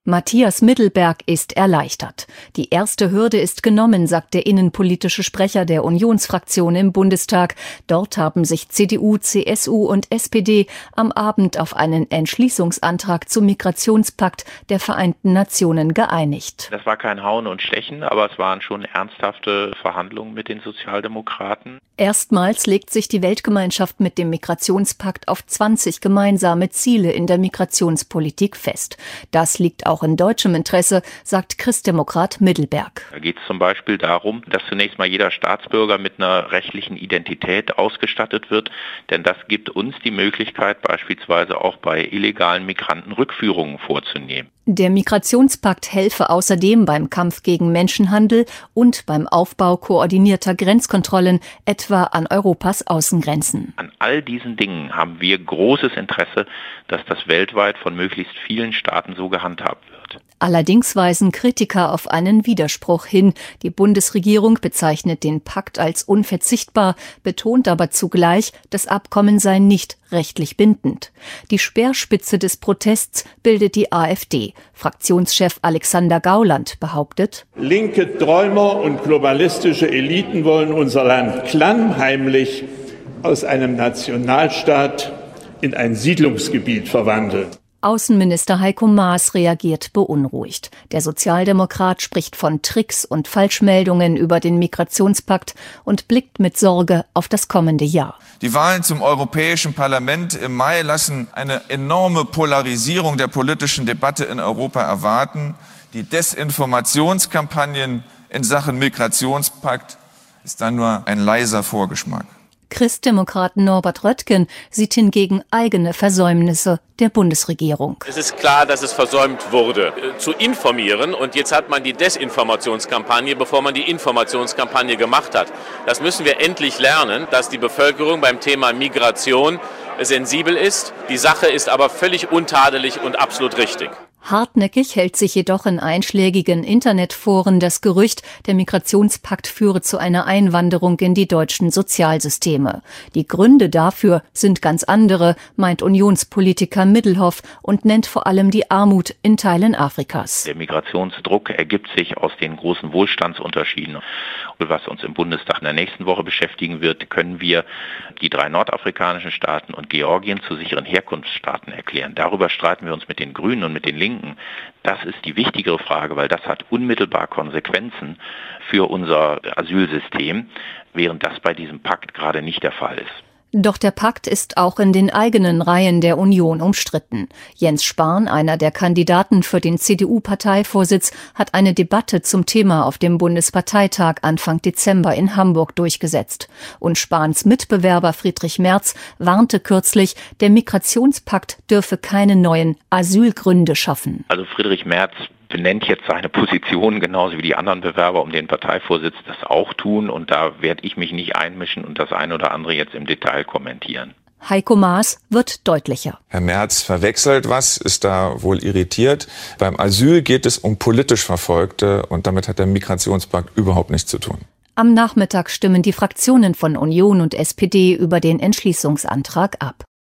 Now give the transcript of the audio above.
Matthias Middelberg ist erleichtert. Die erste Hürde ist genommen, sagt der innenpolitische Sprecher der Unionsfraktion im Bundestag. Dort haben sich CDU, CSU und SPD am Abend auf einen Entschließungsantrag zum Migrationspakt der Vereinten Nationen geeinigt. Das war kein Hauen und Stechen, aber es waren schon ernsthafte Verhandlungen mit den Sozialdemokraten. Erstmals legt sich die Weltgemeinschaft mit dem Migrationspakt auf 20 gemeinsame Ziele in der Migrationspolitik fest. Das liegt auch in deutschem Interesse, sagt Christdemokrat Middelberg. Da geht es zum Beispiel darum, dass zunächst mal jeder Staatsbürger mit einer rechtlichen Identität ausgestattet wird, denn das gibt uns die Möglichkeit, beispielsweise auch bei illegalen Migranten Rückführungen vorzunehmen. Der Migrationspakt helfe außerdem beim Kampf gegen Menschenhandel und beim Aufbau koordinierter Grenzkontrollen, etwa an Europas Außengrenzen. An all diesen Dingen haben wir großes Interesse, dass das weltweit von möglichst vielen Staaten so gehandhabt wird. Allerdings weisen Kritiker auf einen Widerspruch hin. Die Bundesregierung bezeichnet den Pakt als unverzichtbar, betont aber zugleich, das Abkommen sei nicht rechtlich bindend. Die Speerspitze des Protests bildet die AfD. Fraktionschef Alexander Gauland behauptet: Linke Träumer und globalistische Eliten wollen unser Land klammheimlich aus einem Nationalstaat in ein Siedlungsgebiet verwandeln. Außenminister Heiko Maas reagiert beunruhigt. Der Sozialdemokrat spricht von Tricks und Falschmeldungen über den Migrationspakt und blickt mit Sorge auf das kommende Jahr. Die Wahlen zum Europäischen Parlament im Mai lassen eine enorme Polarisierung der politischen Debatte in Europa erwarten. Die Desinformationskampagnen in Sachen Migrationspakt ist dann nur ein leiser Vorgeschmack. Christdemokrat Norbert Röttgen sieht hingegen eigene Versäumnisse der Bundesregierung. Es ist klar, dass es versäumt wurde, zu informieren. Und jetzt hat man die Desinformationskampagne, bevor man die Informationskampagne gemacht hat. Das müssen wir endlich lernen, dass die Bevölkerung beim Thema Migration sensibel ist. Die Sache ist aber völlig untadelig und absolut richtig. Hartnäckig hält sich jedoch in einschlägigen Internetforen das Gerücht, der Migrationspakt führe zu einer Einwanderung in die deutschen Sozialsysteme. Die Gründe dafür sind ganz andere, meint Unionspolitiker Middelhoff und nennt vor allem die Armut in Teilen Afrikas. Der Migrationsdruck ergibt sich aus den großen Wohlstandsunterschieden. Was uns im Bundestag in der nächsten Woche beschäftigen wird, können wir die 3 nordafrikanischen Staaten und Georgien zu sicheren Herkunftsstaaten erklären. Darüber streiten wir uns mit den Grünen und mit den Linken. Das ist die wichtigere Frage, weil das hat unmittelbar Konsequenzen für unser Asylsystem, während das bei diesem Pakt gerade nicht der Fall ist. Doch der Pakt ist auch in den eigenen Reihen der Union umstritten. Jens Spahn, einer der Kandidaten für den CDU-Parteivorsitz, hat eine Debatte zum Thema auf dem Bundesparteitag Anfang Dezember in Hamburg durchgesetzt. Und Spahns Mitbewerber Friedrich Merz warnte kürzlich, der Migrationspakt dürfe keine neuen Asylgründe schaffen. Also Friedrich Merz benennt jetzt seine Position, genauso wie die anderen Bewerber um den Parteivorsitz das auch tun. Und da werde ich mich nicht einmischen und das ein oder andere jetzt im Detail kommentieren. Heiko Maas wird deutlicher. Herr Merz verwechselt was, ist da wohl irritiert. Beim Asyl geht es um politisch Verfolgte und damit hat der Migrationspakt überhaupt nichts zu tun. Am Nachmittag stimmen die Fraktionen von Union und SPD über den Entschließungsantrag ab.